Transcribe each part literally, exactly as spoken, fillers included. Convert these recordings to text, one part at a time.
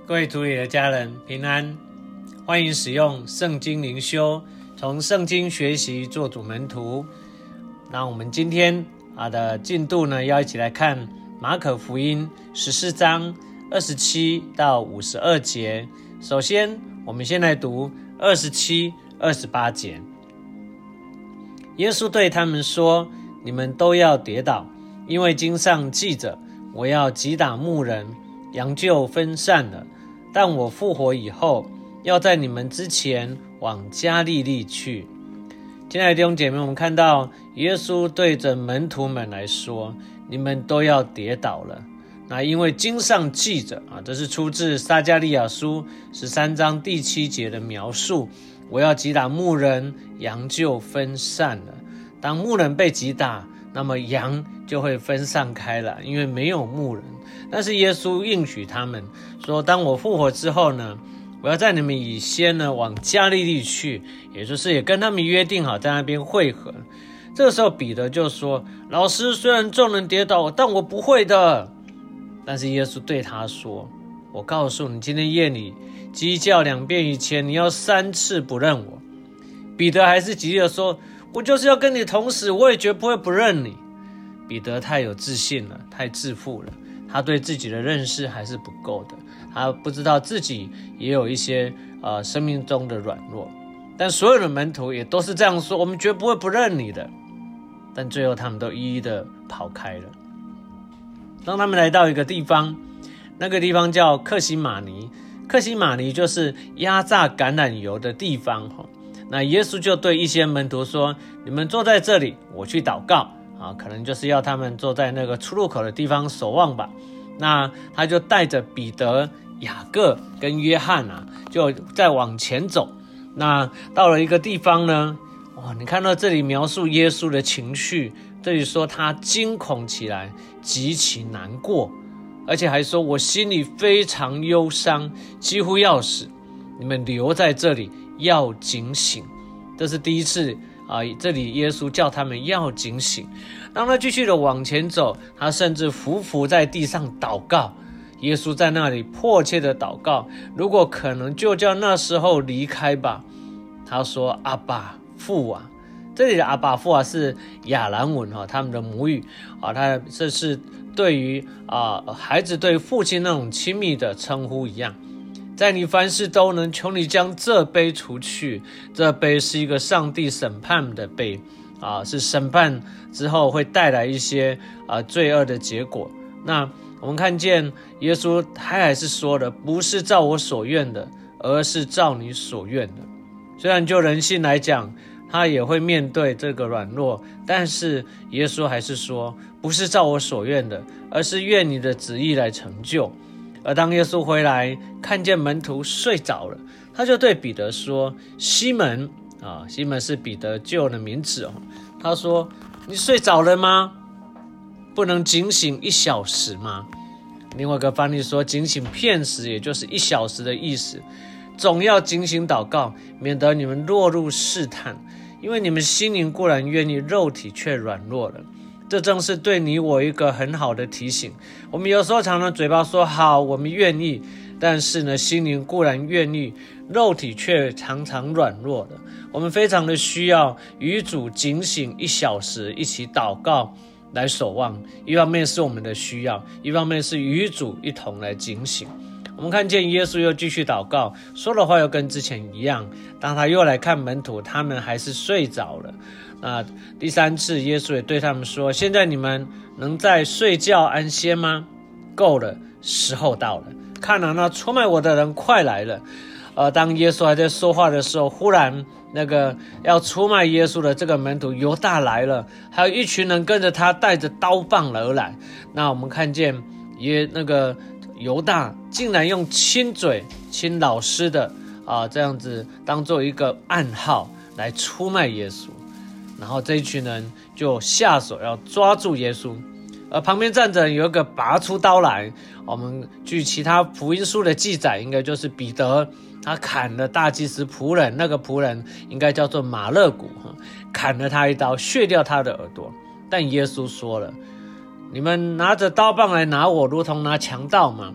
各位主里的家人平安，欢迎使用圣经灵修，从圣经学习做主门徒。那我们今天啊的进度呢，要一起来看马可福音十四章二十七到五十二节。首先我们先来读二十七、二十八节。耶稣对他们说，你们都要跌倒，因为经上记着，我要击打牧人，羊就分散了。但我复活以后，要在你们之前往加利利去。亲爱的弟兄姐妹，我们看到耶稣对着门徒们来说，你们都要跌倒了。那因为经上记着啊，这是出自撒迦利亚书十三章第七节的描述，我要击打牧人，羊就分散了。当牧人被击打，那么羊就会分散开了，因为没有牧人。但是耶稣应许他们说，当我复活之后呢，我要在你们以先呢往加利利去，也就是也跟他们约定好在那边会合。这个时候彼得就说，老师，虽然众人跌倒，但我不会的。但是耶稣对他说，我告诉你，今天夜里鸡叫两遍以前，你要三次不认我。彼得还是极力的说，我就是要跟你同死，我也绝不会不认你。彼得太有自信了，太自负了，他对自己的认识还是不够的，他不知道自己也有一些呃生命中的软弱。但所有的门徒也都是这样说，我们绝不会不认你的。但最后他们都一一的跑开了。当他们来到一个地方，那个地方叫客西马尼，客西马尼就是压榨橄榄油的地方。那耶稣就对一些门徒说，你们坐在这里，我去祷告。啊，可能就是要他们坐在那个出入口的地方守望吧。那他就带着彼得、雅各跟约翰啊，就再往前走。那到了一个地方呢，哇，你看到这里描述耶稣的情绪，这里说他惊恐起来，极其难过，而且还说我心里非常忧伤，几乎要死。你们留在这里，要警醒。这是第一次啊，这里耶稣叫他们要警醒。当他继续的往前走，他甚至匍匐在地上祷告。耶稣在那里迫切的祷告，如果可能就叫那时候离开吧。他说，阿爸父啊，这里的阿爸父啊是亚兰文、啊、他们的母语啊，他这是对于啊孩子对父亲那种亲密的称呼一样。在你凡事都能，求你将这杯除去。这杯是一个上帝审判的杯啊，是审判之后会带来一些啊罪恶的结果。那我们看见耶稣他还是说的，不是照我所愿的，而是照你所愿的。虽然就人性来讲，他也会面对这个软弱，但是耶稣还是说，不是照我所愿的，而是愿你的旨意来成就。而当耶稣回来，看见门徒睡着了，他就对彼得说，西门啊，西门是彼得旧的名字哦。他说，你睡着了吗？不能警醒一小时吗？另外一个翻译说，警醒片时，也就是一小时的意思。总要警醒祷告，免得你们落入试探，因为你们心灵固然愿意，肉体却软弱了。这正是对你我一个很好的提醒。我们有时候常常嘴巴说好，我们愿意，但是呢，心灵固然愿意，肉体却常常软弱的。我们非常的需要与主警醒一小时，一起祷告来守望。一方面是我们的需要，一方面是与主一同来警醒。我们看见耶稣又继续祷告，说的话又跟之前一样。当他又来看门徒，他们还是睡着了。那第三次耶稣也对他们说，现在你们能在睡觉安歇吗？够了，时候到了，看了那出卖我的人快来了。呃，当耶稣还在说话的时候，忽然那个要出卖耶稣的这个门徒犹大来了，还有一群人跟着他带着刀棒而来。那我们看见耶那个犹大竟然用亲嘴亲老师的啊这样子当做一个暗号来出卖耶稣。然后这一群人就下手要抓住耶稣，而旁边站着有一个拔出刀来。我们据其他福音书的记载，应该就是彼得，他砍了大祭司仆人，那个仆人应该叫做马勒古，砍了他一刀，削掉他的耳朵。但耶稣说了，你们拿着刀棒来拿我，如同拿强盗吗？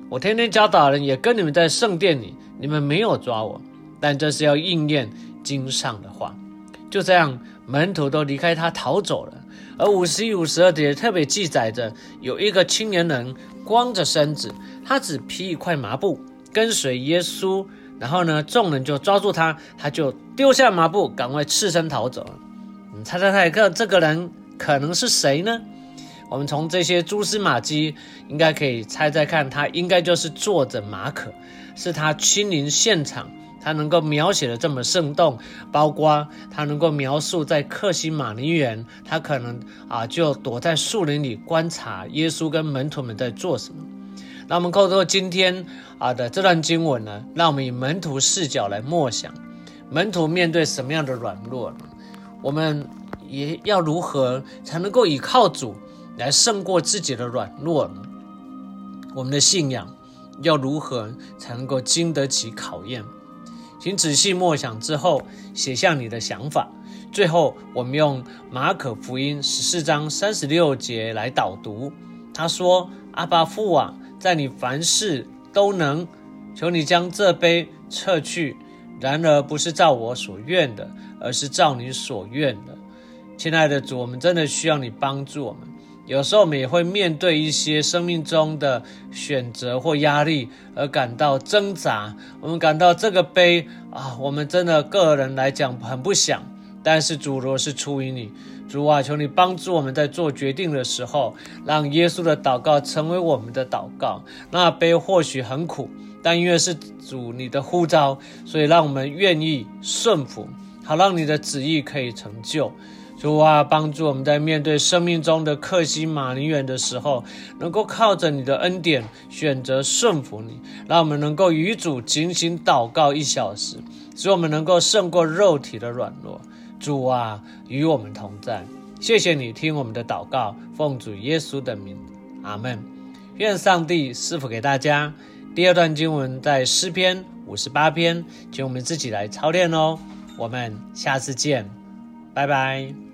我天天教导人，也跟你们在圣殿里，你们没有抓我，但这是要应验经上的话。就这样，门徒都离开他逃走了。而五十一、五十二节特别记载着，有一个青年人光着身子，他只披一块麻布，跟随耶稣。然后呢，众人就抓住他，他就丢下麻布，赶快赤身逃走了。你猜猜猜看，这个人可能是谁呢？我们从这些蛛丝马迹，应该可以猜猜看，他应该就是作者马可，是他亲临现场，他能够描写的这么生动，包括他能够描述在客西马尼园，他可能啊就躲在树林里观察耶稣跟门徒们在做什么。那我们透过今天啊的这段经文呢，让我们以门徒视角来默想，门徒面对什么样的软弱呢？我们也要如何才能够依靠主来胜过自己的软弱呢？我们的信仰要如何才能够经得起考验？请仔细默想之后，写下你的想法。最后，我们用马可福音十四章三十六节来导读。他说：阿爸父啊，在你凡事都能，求你将这杯撤去，然而不是照我所愿的，而是照你所愿的。亲爱的主，我们真的需要你帮助我们。有时候我们也会面对一些生命中的选择或压力而感到挣扎，我们感到这个杯啊，我们真的个人来讲很不想，但是主若是出于你，主啊，求你帮助我们在做决定的时候，让耶稣的祷告成为我们的祷告。那杯或许很苦，但因为是主你的呼召，所以让我们愿意顺服，好让你的旨意可以成就。主啊，帮助我们在面对生命中的客西马尼园的时候，能够靠着你的恩典选择顺服你，让我们能够与主警醒祷告一小时，使我们能够胜过肉体的软弱。主啊，与我们同在。谢谢你听我们的祷告，奉主耶稣的名，阿们。愿上帝赐福给大家。第二段经文在诗篇五十八篇，请我们自己来操练哦。我们下次见，拜拜。